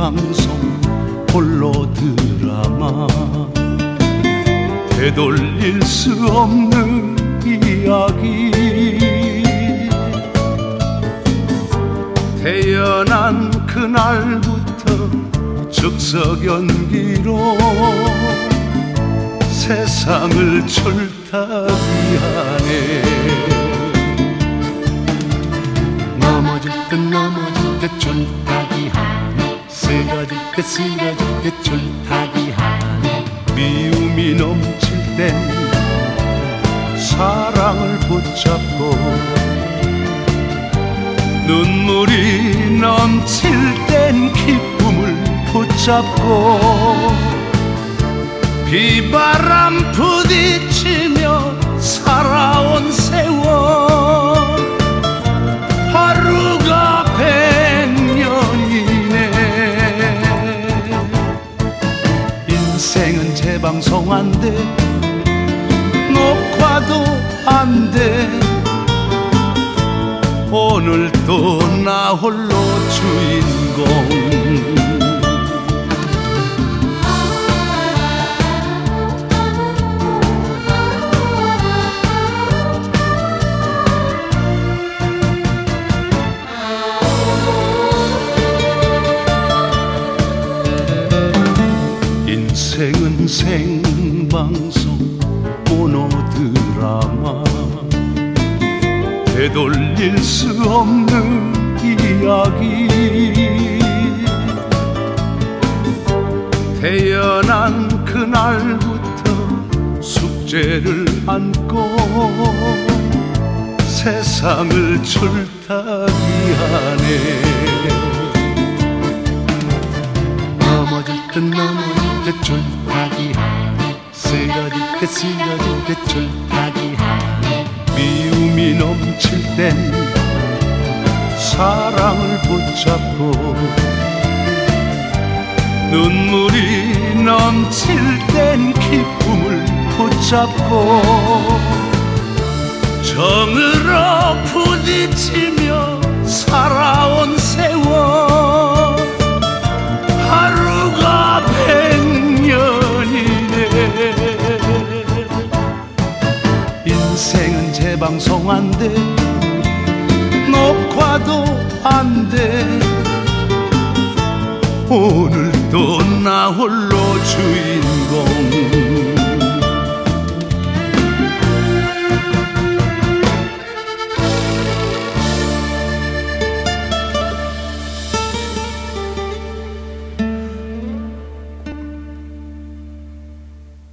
생방송 홀로 드라마 되돌릴 수 없는 이야기 태어난 그날부터 즉석 연기로 세상을 철타기 하네 넘어질 듯 줄타기 하네 쓰러질 듯 줄타기 하네 미움이 넘칠 땐 사랑을 붙잡고 눈물이 넘칠 땐 기쁨을 붙잡고 비바람 부딪히며 살아온 세월 하루가 100년이네 인생은 재방송 안 돼 녹화도 안 돼 오늘도 나 홀로 주인공 인생은 생방송 모노드라마 되돌릴 수 없는 이야기 태어난 그날부터 숙제를 안고 세상을 철타기 하네 넘어질 듯 줄타기 하네 쓰러질 듯 줄타기 하네 미움이 넘칠 땐 사랑을 붙잡고 눈물이 넘칠 땐 기쁨을 붙잡고 정으로 부딪히며 살아온 세월 하루가 100년이네 인생은 재방송 안 돼 녹화도 안 돼 오늘도 나 홀로 주인공